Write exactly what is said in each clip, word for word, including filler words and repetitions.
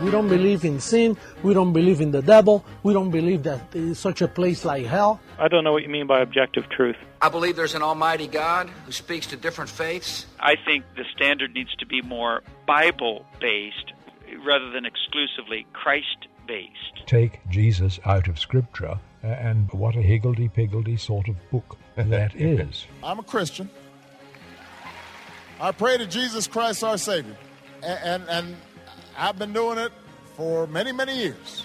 We don't believe in sin. We don't believe in the devil. We don't believe that there is such a place like hell. I don't know what you mean by objective truth. I believe there's an almighty God who speaks to different faiths. I think the standard needs to be more Bible-based rather than exclusively Christ-based. Take Jesus out of Scripture, and what a higgledy-piggledy sort of book that is. I'm a Christian. I pray to Jesus Christ our Savior, and, and, and I've been doing it for many, many years.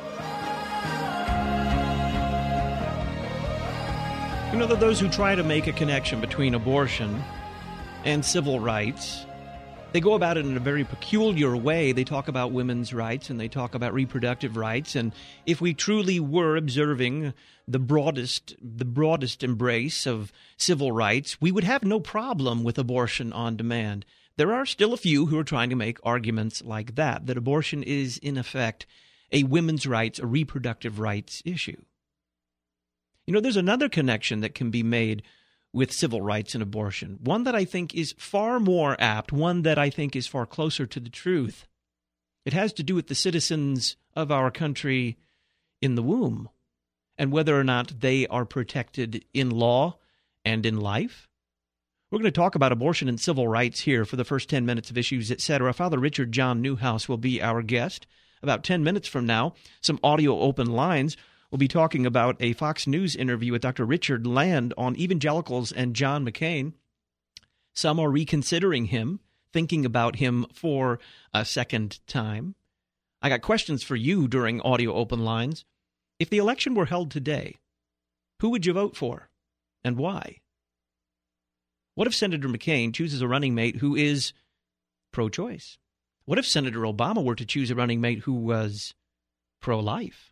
You know, those who try to make a connection between abortion and civil rights, they go about it in a very peculiar way. They talk about women's rights and they talk about reproductive rights. And if we truly were observing the broadest, the broadest embrace of civil rights, we would have no problem with abortion on demand. There are still a few who are trying to make arguments like that, that abortion is, in effect, a women's rights, a reproductive rights issue. You know, there's another connection that can be made with civil rights and abortion, one that I think is far more apt, one that I think is far closer to the truth. It has to do with the citizens of our country in the womb and whether or not they are protected in law and in life. We're going to talk about abortion and civil rights here for the first ten minutes of Issues, et cetera. Father Richard John Newhouse will be our guest. About ten minutes from now, some audio open lines. We'll be talking about a Fox News interview with Doctor Richard Land on evangelicals and John McCain. Some are reconsidering him, thinking about him for a second time. I got questions for you during audio open lines. If the election were held today, who would you vote for and why? What if Senator McCain chooses a running mate who is pro-choice? What if Senator Obama were to choose a running mate who was pro-life?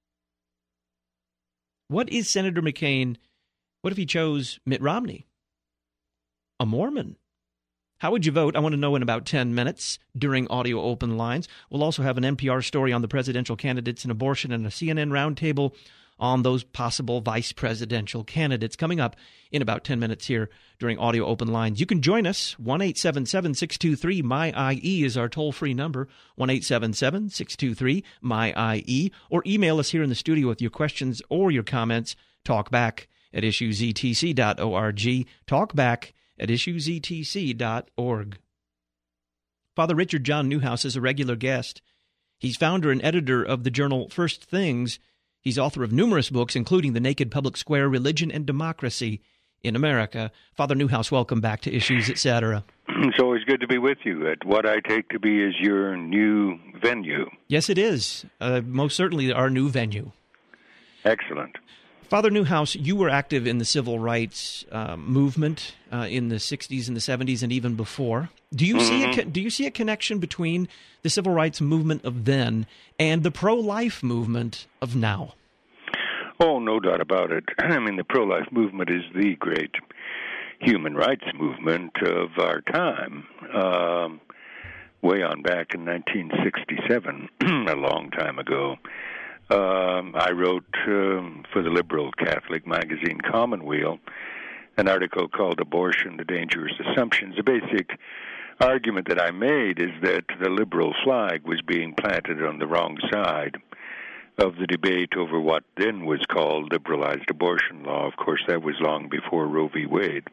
What is Senator McCain, what if he chose Mitt Romney, a Mormon? How would you vote? I want to know in about ten minutes during audio open lines. We'll also have an N P R story on the presidential candidates in abortion and a C N N roundtable on those possible vice presidential candidates coming up in about ten minutes here during audio open lines. You can join us. one eight seven seven, six two three, M Y I E is our toll-free number, one eight seven seven, six two three, M Y I E, or email us here in the studio with your questions or your comments, talkback at issues e t c dot org, talkback at issues e t c dot org. Father Richard John Newhouse is a regular guest. He's founder and editor of the journal First Things. He's author of numerous books, including The Naked Public Square, Religion and Democracy in America. Father Newhouse, welcome back to Issues, et cetera. It's always good to be with you at what I take to be is your new venue. Yes, it is. Uh, most certainly our new venue. Excellent. Father Newhouse, you were active in the civil rights uh, movement uh, in the sixties and the seventies and even before. Do you mm-hmm. see a, do you see a connection between the civil rights movement of then and the pro-life movement of now? Oh, no doubt about it. I mean, the pro-life movement is the great human rights movement of our time. Um, way on back in nineteen sixty-seven, a long time ago. Um, I wrote um, for the liberal Catholic magazine Commonweal an article called Abortion, the Dangerous Assumptions. The basic argument that I made is that the liberal flag was being planted on the wrong side of the debate over what then was called liberalized abortion law. Of course, that was long before Roe v. Wade.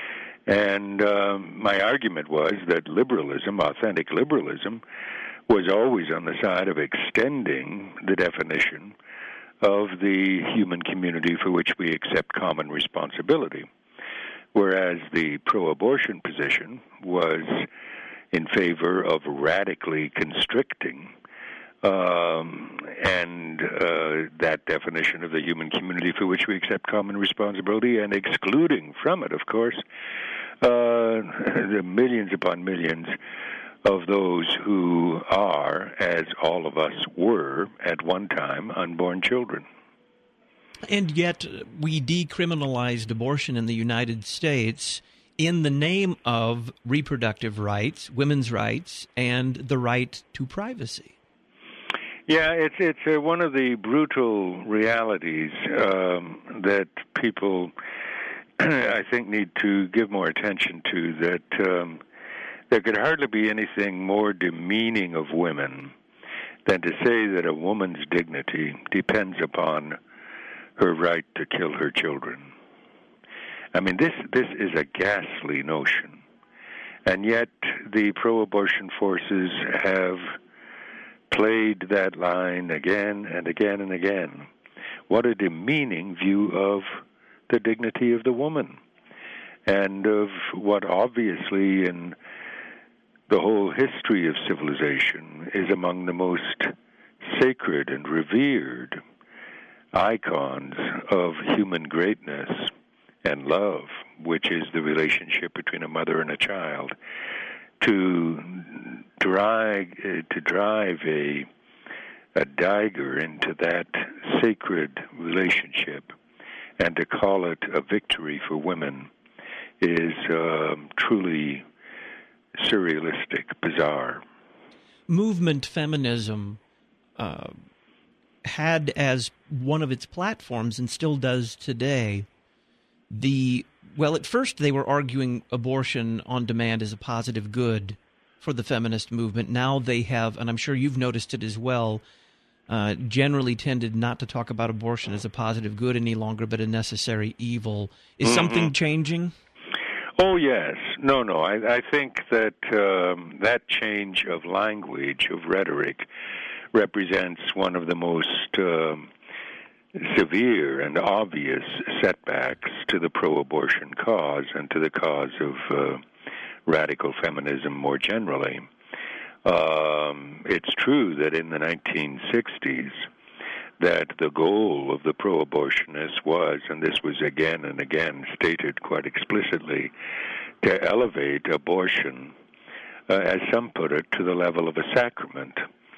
And um, my argument was that liberalism, authentic liberalism, was always on the side of extending the definition of the human community for which we accept common responsibility, whereas the pro-abortion position was in favor of radically constricting um, and uh, that definition of the human community for which we accept common responsibility and excluding from it, of course, uh, the millions upon millions of those who are, as all of us were at one time, unborn children. And yet we decriminalized abortion in the United States in the name of reproductive rights, women's rights, and the right to privacy. Yeah, it's it's uh, one of the brutal realities um, that people, I think, need to give more attention to, that um, there could hardly be anything more demeaning of women than to say that a woman's dignity depends upon her right to kill her children. I mean, this this is a ghastly notion. And yet the pro-abortion forces have played that line again and again and again. What a demeaning view of the dignity of the woman, and of what obviously in the whole history of civilization is among the most sacred and revered icons of human greatness and love, which is the relationship between a mother and a child. To drive, to drive a, a dagger into that sacred relationship and to call it a victory for women is um, truly surrealistic, bizarre. Movement feminism uh, had as one of its platforms, and still does today, the, well, at first they were arguing abortion on demand as a positive good for the feminist movement. Now they have, and I'm sure you've noticed it as well, uh, generally tended not to talk about abortion as a positive good any longer, but a necessary evil. Is mm-hmm. something changing? Oh, yes. No, no. I, I think that um, that change of language, of rhetoric, represents one of the most um, severe and obvious setbacks to the pro-abortion cause and to the cause of uh, radical feminism more generally. Um, it's true that in the nineteen sixties, that the goal of the pro-abortionists was, and this was again and again stated quite explicitly, to elevate abortion, uh, as some put it, to the level of a sacrament,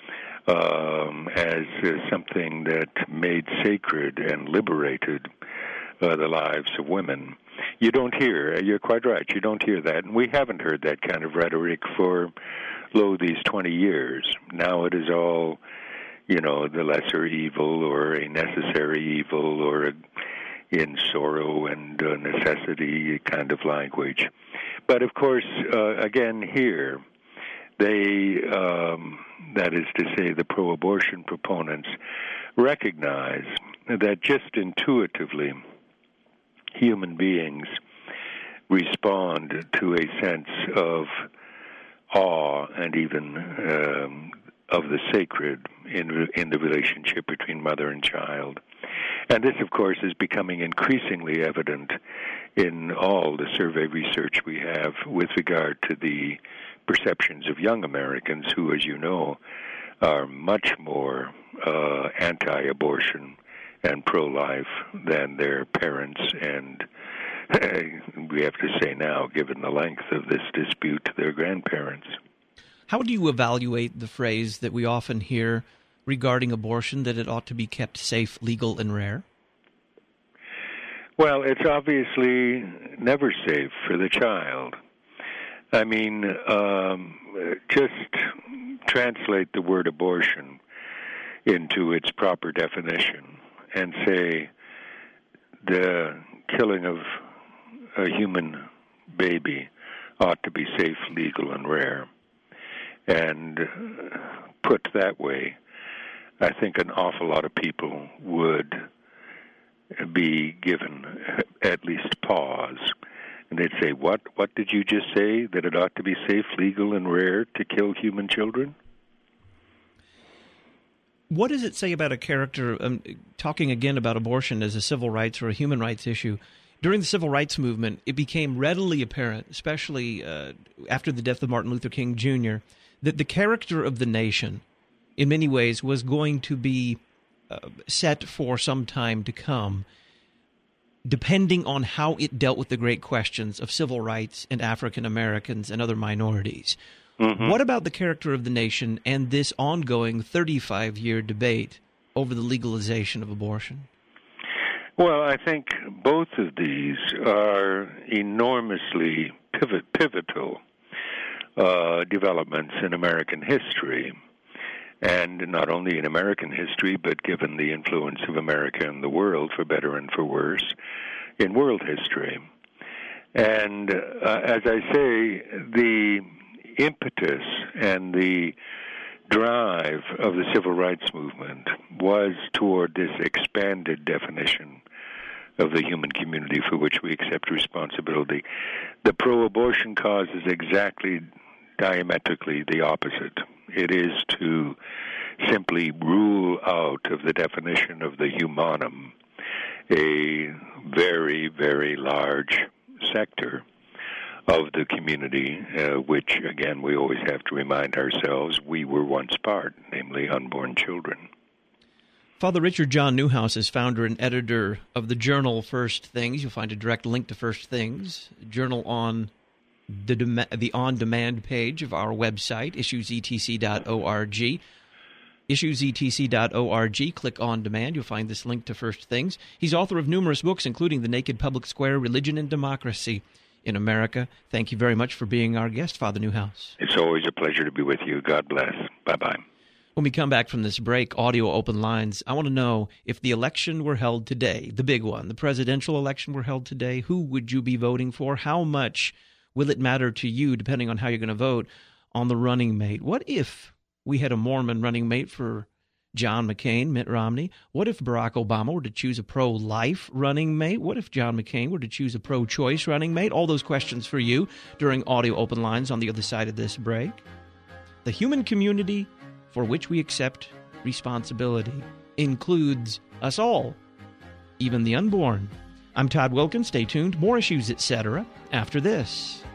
um, as uh, something that made sacred and liberated uh, the lives of women. You don't hear, you're quite right, you don't hear that, and we haven't heard that kind of rhetoric for, lo, these twenty years. Now it is all, you know, the lesser evil or a necessary evil or a, in sorrow and uh, necessity kind of language. But of course, uh, again here, they, um, that is to say the pro-abortion proponents, recognize that just intuitively human beings respond to a sense of awe and even um, of the sacred in in the relationship between mother and child. And this, of course, is becoming increasingly evident in all the survey research we have with regard to the perceptions of young Americans who, as you know, are much more uh, anti-abortion and pro-life than their parents and, uh, we have to say now, given the length of this dispute, their grandparents. How do you evaluate the phrase that we often hear regarding abortion, that it ought to be kept safe, legal, and rare? Well, it's obviously never safe for the child. I mean, um, just translate the word abortion into its proper definition and say the killing of a human baby ought to be safe, legal, and rare. And put that way, I think an awful lot of people would be given at least pause. And they'd say, what? What did you just say? That it ought to be safe, legal, and rare to kill human children? What does it say about a character, um, talking again about abortion as a civil rights or a human rights issue? During the civil rights movement, it became readily apparent, especially uh, after the death of Martin Luther King Junior, that the character of the nation, in many ways, was going to be uh, set for some time to come, depending on how it dealt with the great questions of civil rights and African Americans and other minorities. Mm-hmm. What about the character of the nation and this ongoing thirty-five year debate over the legalization of abortion? Well, I think both of these are enormously pivot, pivotal uh, developments in American history. And not only in American history, but given the influence of America in the world, for better and for worse, in world history. And uh, as I say, the impetus and the drive of the civil rights movement was toward this expanded definition of the human community for which we accept responsibility. The pro-abortion cause is exactly diametrically the opposite. It is to simply rule out of the definition of the humanum a very, very large sector of the community, uh, which, again, we always have to remind ourselves we were once part, namely unborn children. Father Richard John Newhouse is founder and editor of the journal First Things. You'll find a direct link to First Things, a journal on the, dem- the on-demand page of our website, issues e t c dot org. issues e t c dot org. Click on demand. You'll find this link to First Things. He's author of numerous books, including The Naked Public Square, Religion and Democracy in America. Thank you very much for being our guest, Father Newhouse. It's always a pleasure to be with you. God bless. Bye-bye. When we come back from this break, audio open lines, I want to know, if the election were held today, the big one, the presidential election were held today, who would you be voting for? How much will it matter to you, depending on how you're going to vote, on the running mate? What if we had a Mormon running mate for John McCain, Mitt Romney? What if Barack Obama were to choose a pro-life running mate? What if John McCain were to choose a pro-choice running mate? All those questions for you during audio open lines on the other side of this break. The human community for which we accept responsibility includes us all, even the unborn. I'm Todd Wilkins. Stay tuned. More Issues, et cetera after this.